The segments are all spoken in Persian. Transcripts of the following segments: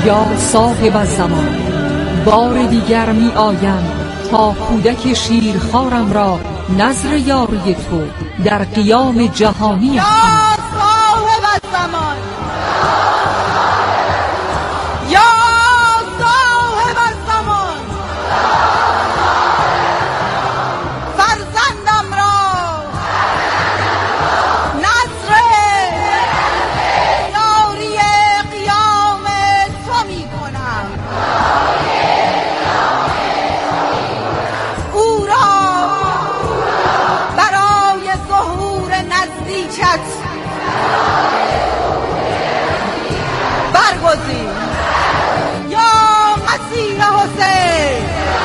یا صاحب الزمان، بار دیگر می آیم تا کودک شیرخوارم را نظر یاری تو در قیام جهانی یا صاحب الزمان، یا صاحب الزمان، فرزندم را نظر یاری قیام تو می کنم. او را برای ظهور نزدیکت برگزین. یا مسیح حسین،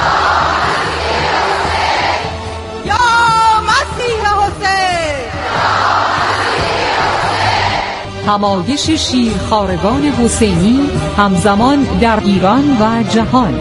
یا مسیح حسین. همایش شیرخوارگان حسینی همزمان در ایران و جهان.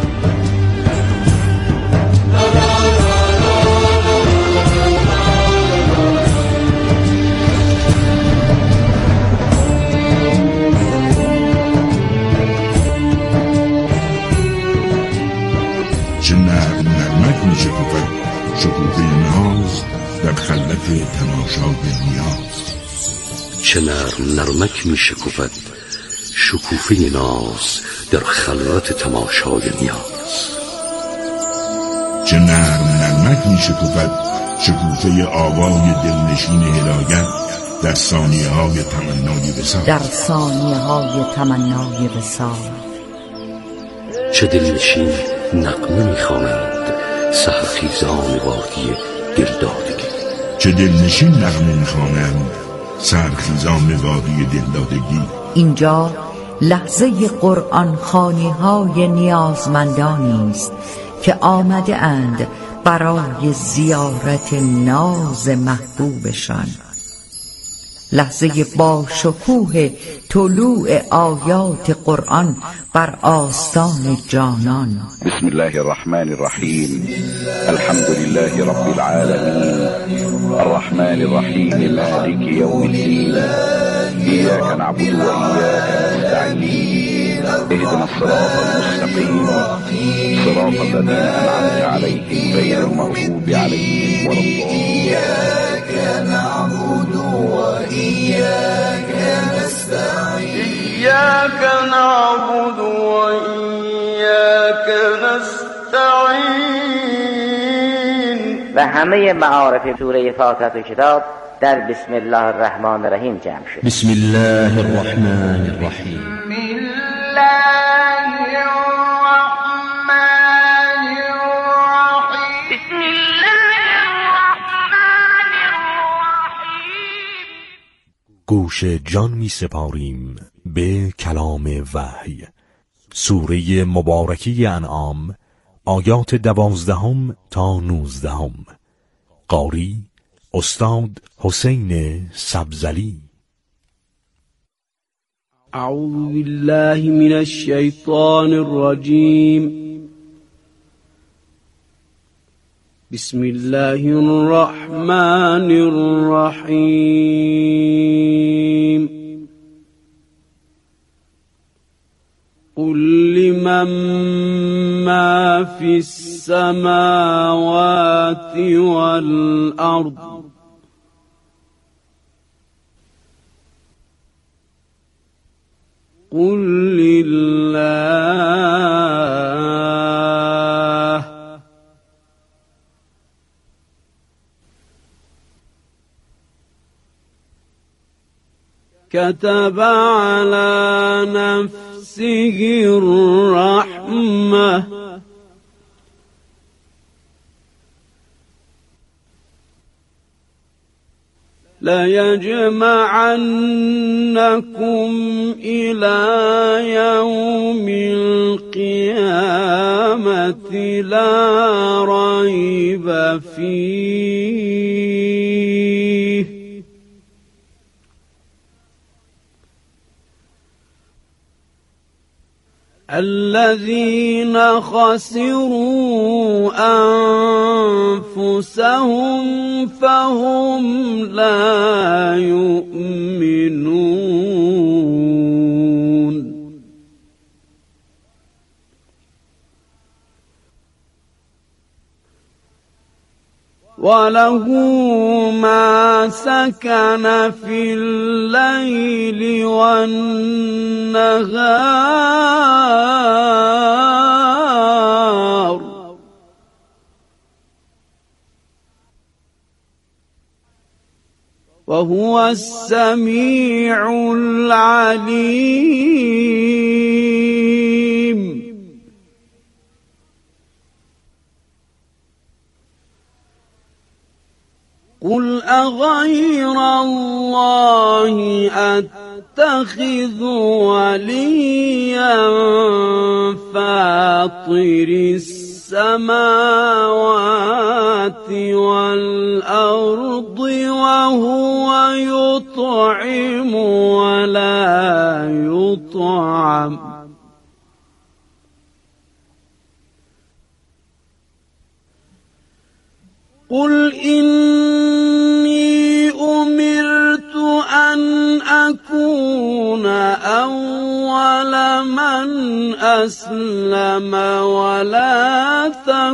چه نرمک می شکفد شکوفه ناز در خلوت تماشای نیاز. چه نرمک می شکفد شکوفه ناز در خلوت تماشای نیاز. چه نرمک می شکفد شکوفه آوای دلنشین هدایت در ثانیه های تمنای وصال. در ثانیه های تمنای وصال. چه دلنشین نغمه می‌خوانند سحرخیزان وادی دلدادگی. چه دلنشین نغمه می‌خوانند سحرخیزان وادی دلدادگی. اینجا لحظه قرآن خوانی های نیازمندانی است که آمده اند برای زیارت ناز محبوبشان. لحظه با شکوه طلوع آیات قرآن بر آستان جانان. بسم الله الرحمن الرحیم. الحمد لله رب العالمین، الرحمن الرحیم، مالک یوم الدین. ایاک نعبد و ایاک نستعین. اهدنا الصراط المستقیم، صراط الذین انعمت علیهم غیر المغضوب علیهم ولا الضالین. إياك نعبد وإياك نستعين. إياك نعبد وإياك نستعين. و همه معارف سوره فاتحه کتاب در بسم الله الرحمن الرحیم جمع شد. بسم الله الرحمن الرحیم. بسم الله الرحمن الرحیم. بسم الله الرحمن الرحیم. گوش جان می سپاریم به کلام وحی. سوره مبارکی انعام، آیات 12 تا 19. قاری استاد حسین سبزلی. اعوذ بالله من الشیطان الرجیم. بسم الله الرحمن الرحیم. قل لمن ما في السماوات والأرض قل لله. كتب على نفسه الرحمة ليجمعنكم إلى يوم القيامة لا ريب فيه الذين خسروا أنفسهم فهم لا يؤمنون. وله ما سكن في الليل والنهار وهو السميع العليم قل أغير الله أتخذ وليا فاطر السماوات والأرض وهو يطعم ولا يطعم قل إني أمرت أن أكون أول من أسلم ولا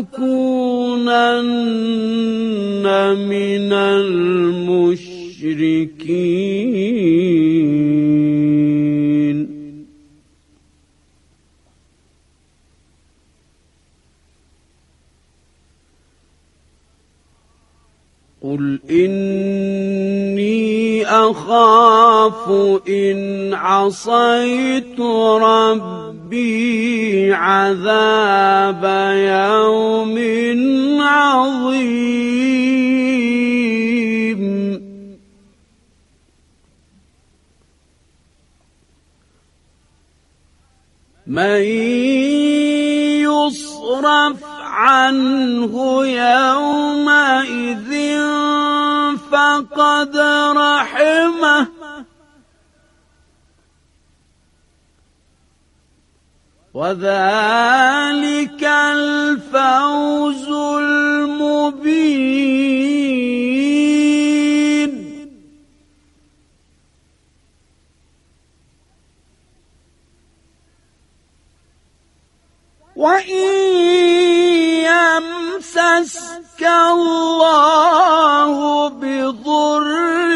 تكونن من المشركين قل إني أخاف إن عصيت ربي عذاب يوم عظيم من يصرف عنه يومئذ فقد رحمه وذلك الفوز المبين وإن يمسسك الله بضر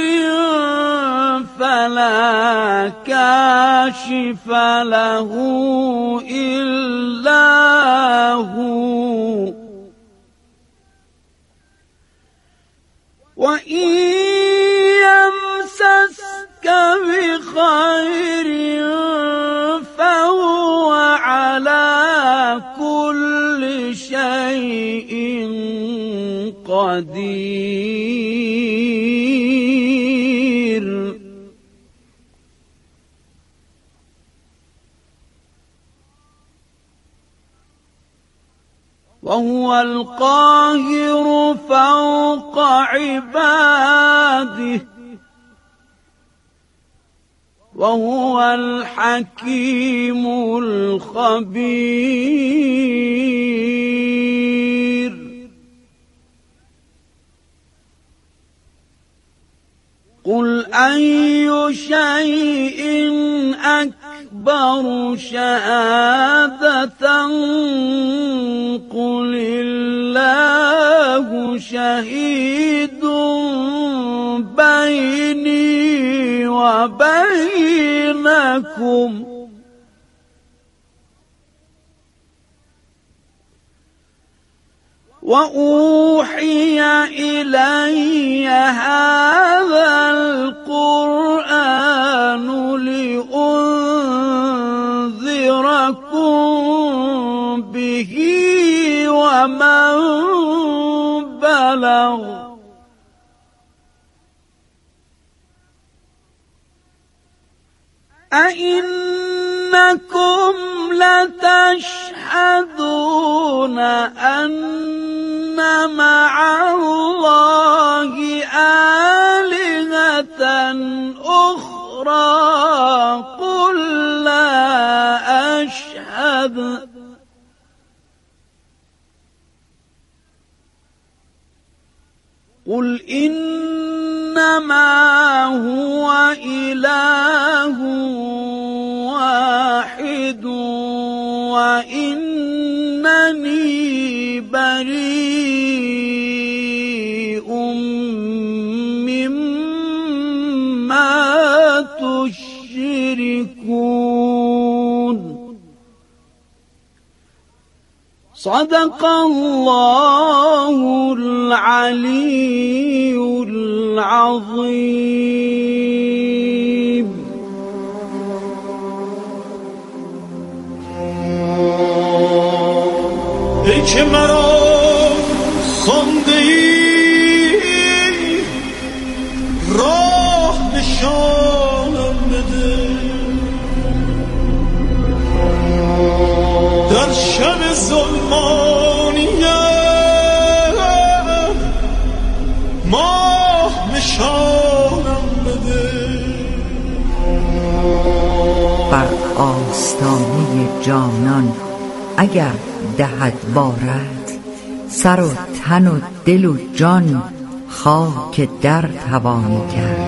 فلا كاشف له إلا هو وإن يمسسك بخير فهو على كل شيء قدير وهو القاهر فوق عباده وهو الحكيم الخبير قل أي شيء أكبر شهادة قل الله شهيد بيني وبينكم وأوحي إلي هذا القرآن لأنذركم به ومن بلغ أئنكم لتشهدون أن مع الله آلهة أخرى قل لا أشهد قل إنما هو إله واحد وإنني بريء صدق الله العلی العظیم. ای که مرا خوانده ای راه نشانم بده، در شب ظلمانیم ماه نشانم بده. بر آستانه جانان اگر دهد بارد، سر و تن و دل و جان خاک در توانی کرد.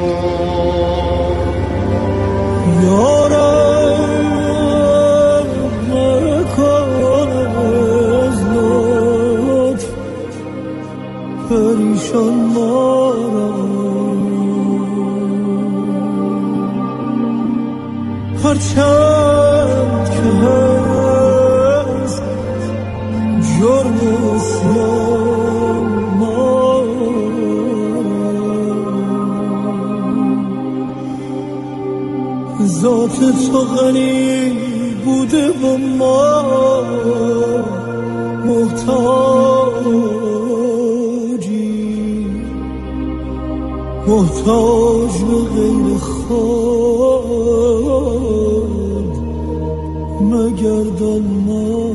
یارم مکن از لطف پریشان مارم، هرچند که هست جرم اسیان مارم، ذات تو غنی بوده و ما محتاجی، محتاج به غیر خود مگردان ما.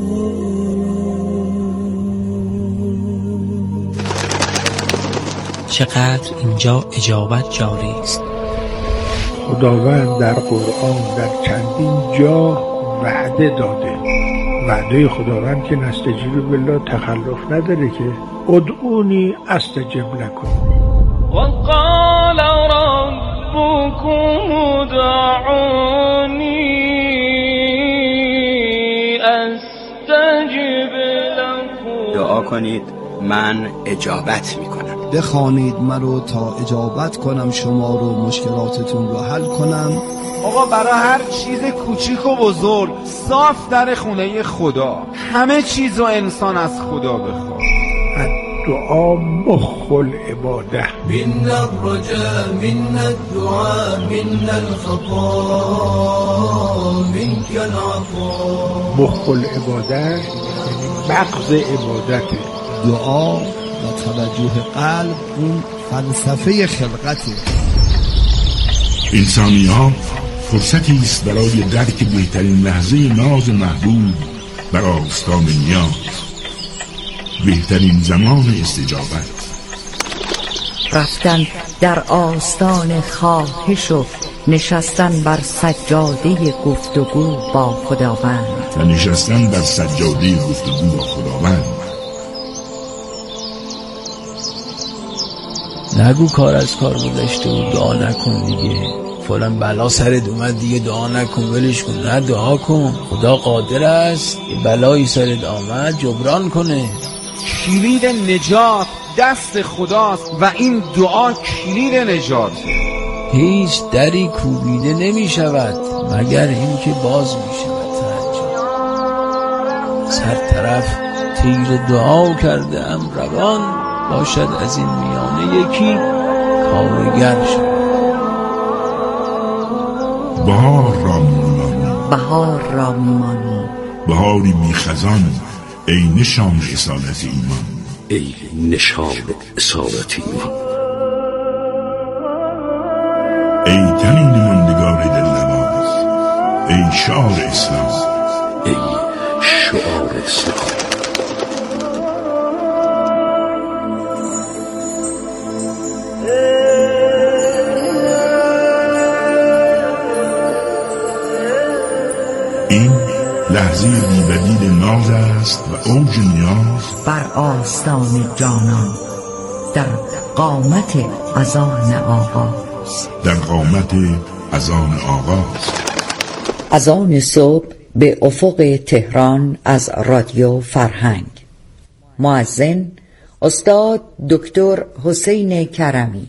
چقدر اینجا اجابت جاری است. خداوند در قرآن در چندین جا وعده داده. وعده خداوند که نستجیب بالله تخلف نداره که ادعونی استجب لکم. وقال ربكم ادعوني استجب لكم. دعا کنید من اجابت میکنم. بخوانید مرا تا اجابت کنم شما رو، مشکلاتتون رو حل کنم. آقا برای هر چیز کوچیک و بزرگ صاف در خونه خدا، همه چیز و انسان از خدا بخواد. دعا مخ العباده. من الرجاء من الدعاء من الخطا منك العطاء. مخ العباده مغز عبادته. دعا و توجه قلب اون فلسفه خلقته. انسانی ها فرصتی است برای درک بهترین لحظه ناز محبوب بر آستان نیاز، بهترین زمان استجابت. رفتن در آستان خواهش و نشستن بر سجاده گفتگو با خداوند. و نشستن بر سجاده گفتگو با خداوند. نگو کار از کار گذشته و دعا نکن دیگه، فلان بلا سرت اومد دیگه دعا نکن ولش کن. نه، دعا کن، خدا قادر است یه بلایی سرت آمد جبران کنه. کلید نجات دست خداست و این دعا کلید نجات. هیچ دری کوبیده نمی شود مگر این که باز می شود. هر طرف تیر دعا کرده ام روان، باشد از این میانه یکی کارگر شد. بهار را میمانی، بهار را میمانی، بهاری بی خزان، ای نشان اصالت ایمان، ای نشان اصالت ایمان، ای تنین ماندگار دلنواز، ای شعار اسلام، ای شعار اسلام. این لحظه بی‌بدیل ناز است و اوج نیاز بر آستان جانان، در قامت اذان آغاز، در قامت اذان آغاز. اذان صبح به افق تهران از رادیو فرهنگ. مؤذن استاد دکتر حسین کرمی.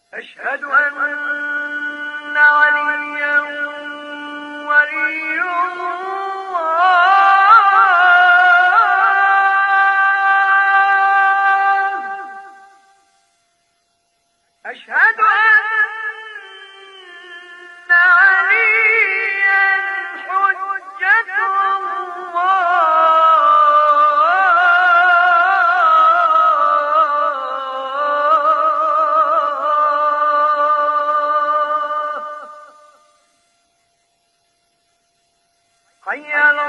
أشهد أن عليا ولي الله أشهد أن عليا حجة حي على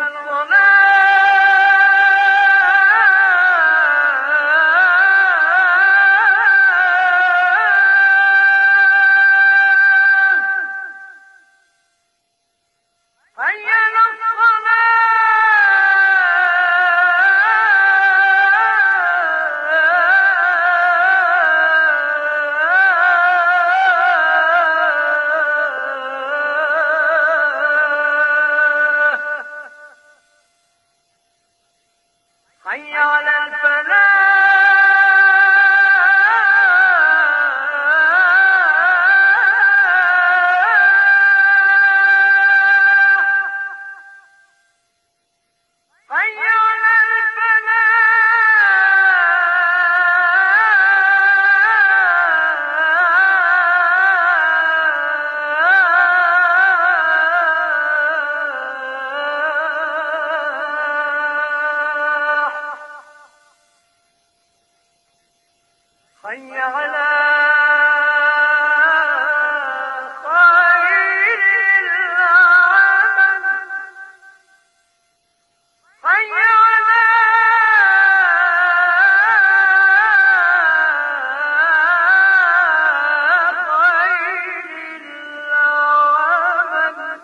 حي على حي على خير العمل حي على خير العمل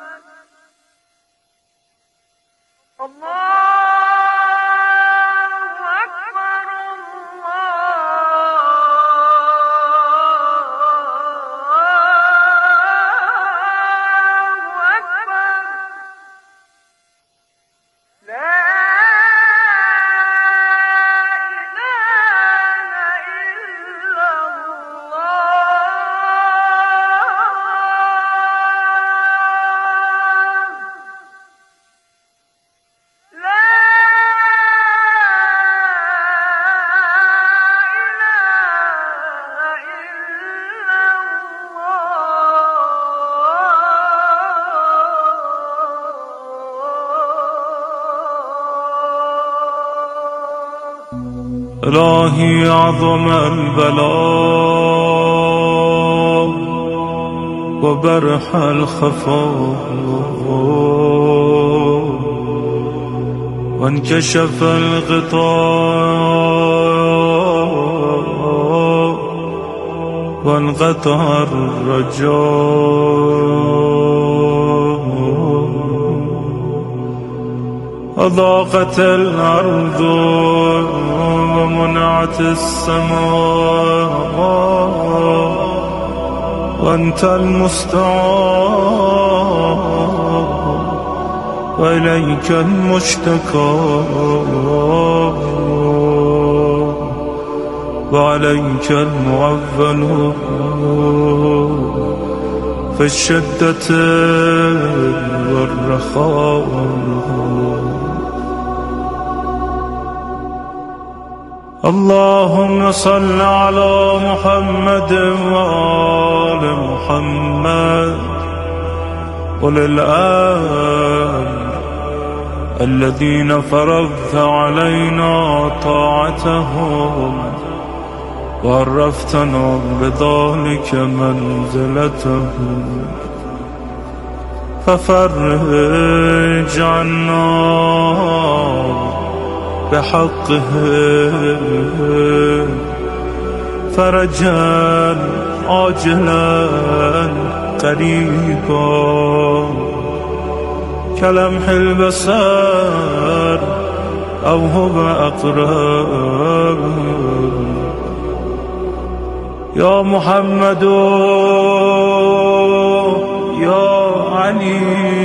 الله إلهي عظم البلاء وبرح الخفاء وانكشف الغطاء وانقطع الرجاء أضاقت الأرض ومنعت السماء وأنت المستعان وإليك المشتكى وعليك المعول في الشدة والرخاء اللهم صل على محمد وآل محمد وللآل الذين فرضت علينا طاعتهم وعرفتنا بذلك منزلتهم ففرج عنا بحقه فرجا عاجلا قريبا كلمح البصر أو هو أقرب يا محمد يا علي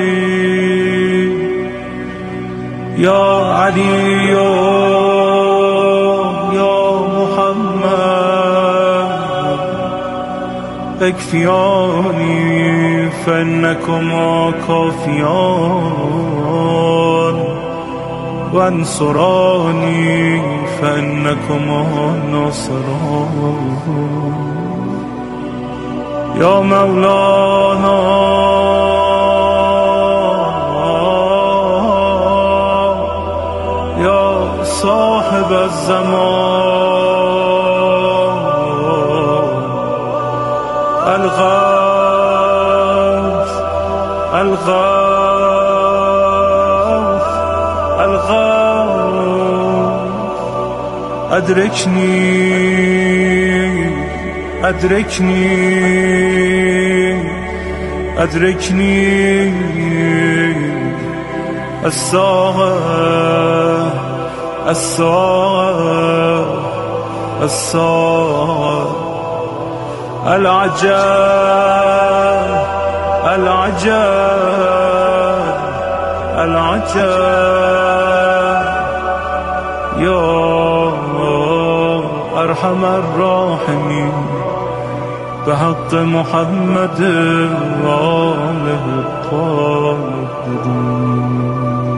يا علي يا محمد اكفياني فإنكما كافيان وانصراني فإنكما ناصران يا مولانا يا صاحب الزمان الغوث الغوث الغوث أدركني أدركني أدركني الساعة الساعة الساعة العجاب العجاب العجاب يا أرحم الراحمين بحق محمد وآله الطاهرين.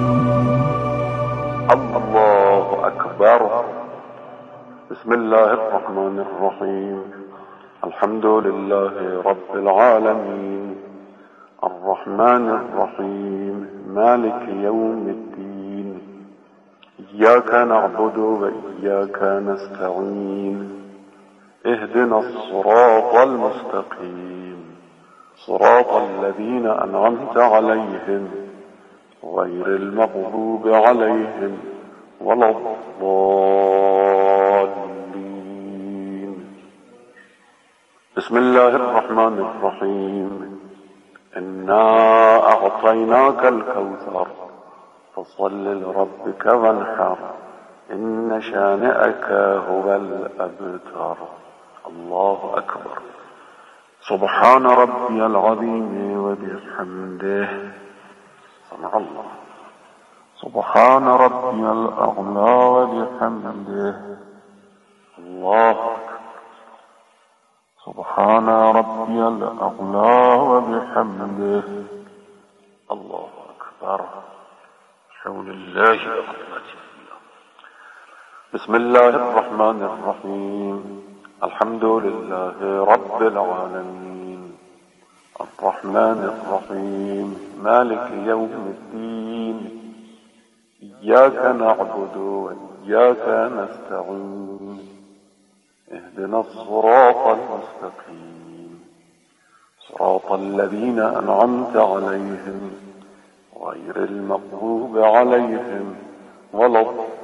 الله أكبر. بسم الله الرحمن الرحيم. الحمد لله رب العالمين الرحمن الرحيم مالك يوم الدين إياك نعبد وإياك نستعين اهدنا الصراط المستقيم صراط الذين أنعمت عليهم غير المغضوب عليهم ولا الضالين. بسم الله الرحمن الرحيم. إنا أعطيناك الكوثر فصل لربك وانحر إن شانئك هو الأبتر. الله أكبر. سبحان ربي العظيم وبحمده. سمع الله. سبحان ربي الأعلى وبحمده. الله أكبر. سبحان ربي الأعلى وبحمده. الله أكبر. حول الله وقوته. بسم الله الرحمن الرحيم. الحمد لله رب العالمين الرحمن الرحيم مالك يوم الدين إياك نعبد وإياك نستعين اهدنا الصراط المستقيم صراط الذين أنعمت عليهم غير المغضوب عليهم ولا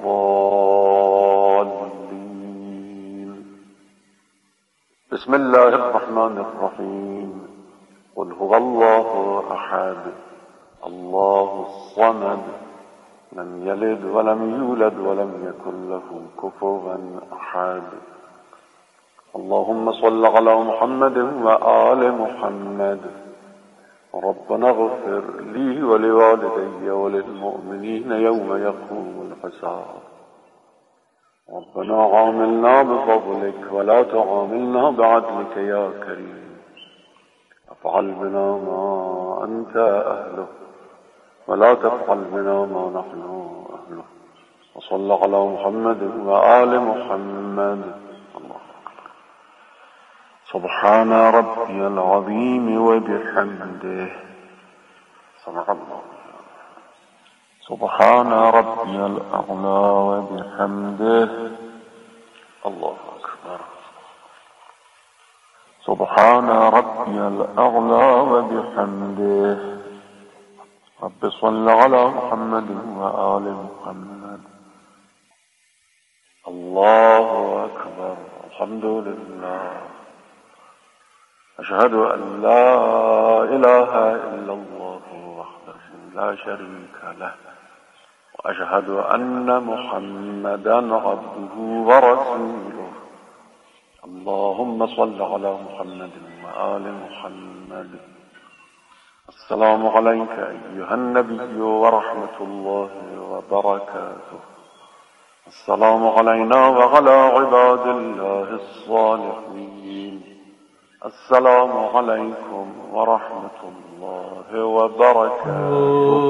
الضالين. بسم الله الرحمن الرحيم. قل هو الله أحد الله الصمد لم يلد ولم يولد ولم يكن له كفوا أحد. اللهم صل على محمد وآل محمد. ربنا اغفر لي ولوالدي وللمؤمنين يوم يقوم الحساب. ربنا عاملنا بفضلك ولا تعاملنا بعدلك يا كريم. افعل بنا ما أنت أهله ولا تفعل بنا ما نحن أهله. وصل على محمد وآل محمد. الله أكبر. سبحان ربي العظيم وبحمده. سمع الله. سبحان ربي الأعلى وبحمده. الله أكبر. سبحان ربي الأعلى وبحمده. رب صل على محمد وآل محمد. الله أكبر. الحمد لله. أشهد أن لا إله إلا الله وحده لا شريك له وأشهد أن محمدا عبده ورسوله. اللهم صل على محمد وآل محمد. السلام عليك أيها النبي ورحمة الله وبركاته. السلام علينا وعلى عباد الله الصالحين. السلام علیکم و رحمت الله و برکاته.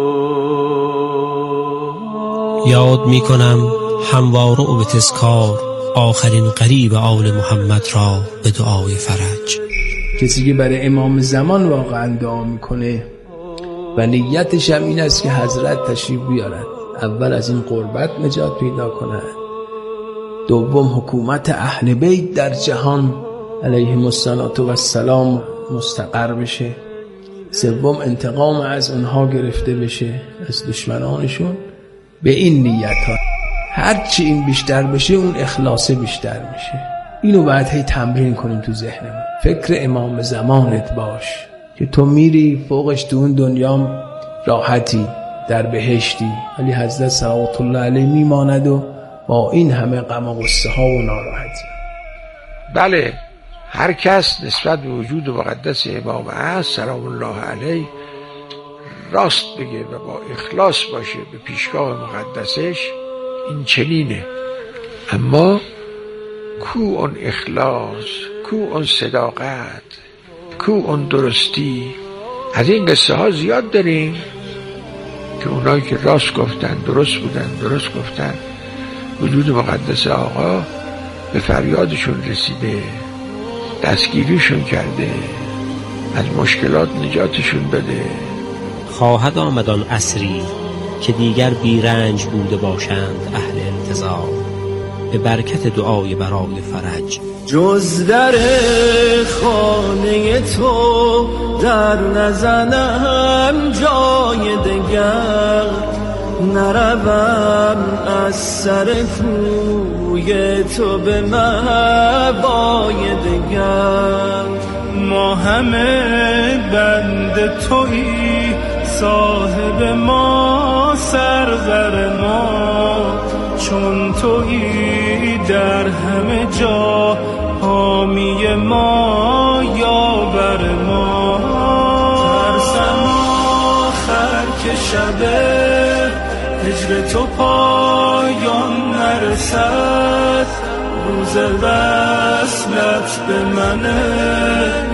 یاد می کنم همواره و به تذکار آخرین قریب آل محمد را به دعای فرج. کسی که برای امام زمان واقعا دعا میکنه و نیتش هم این است که حضرت تشریف بیارد، اول از این غربت نجات پیدا کند، دوم حکومت اهل بیت در جهان علیهم السلام مستقر بشه، سوم انتقام از اونها گرفته بشه از دشمنانشون. به این نیت ها هرچی این بیشتر بشه اون اخلاص بیشتر میشه. اینو باید هی تمرین کنیم تو ذهنمون. فکر امام زمانت باش که تو میری فوقش تو اون دنیا راحتی در بهشتی، ولی حضرت صلوات الله علیه میماند و با این همه غم و غصه ها و ناراحتی. بله، هر کس نسبت به وجود مقدس امام است سلام الله علیه راست بگه و با اخلاص باشه به پیشگاه مقدسش، این چنینه. اما کو اون اخلاص، کو اون صداقت، کو اون درستی؟ از این قصه ها زیاد داریم که اونایی که راست گفتن، درست بودن، درست گفتن، وجود مقدس آقا به فریادشون رسیده، دستگیریشون کرده، از مشکلات نجاتشون داده. خواهد آمدان عصری که دیگر بیرنج بوده باشند اهل انتظار، به برکت دعای برای فرج. جز در خانه تو در نزنم جای دگر، نروم از سر کوی تو به مهوای دگر. ما همه بند تویی، صاحب ما سرور ما، چون تویی در همه جا حامی ما یاور ما. ترسم آخر که شب هجر تو پایان نرسد، روز وصلت به منه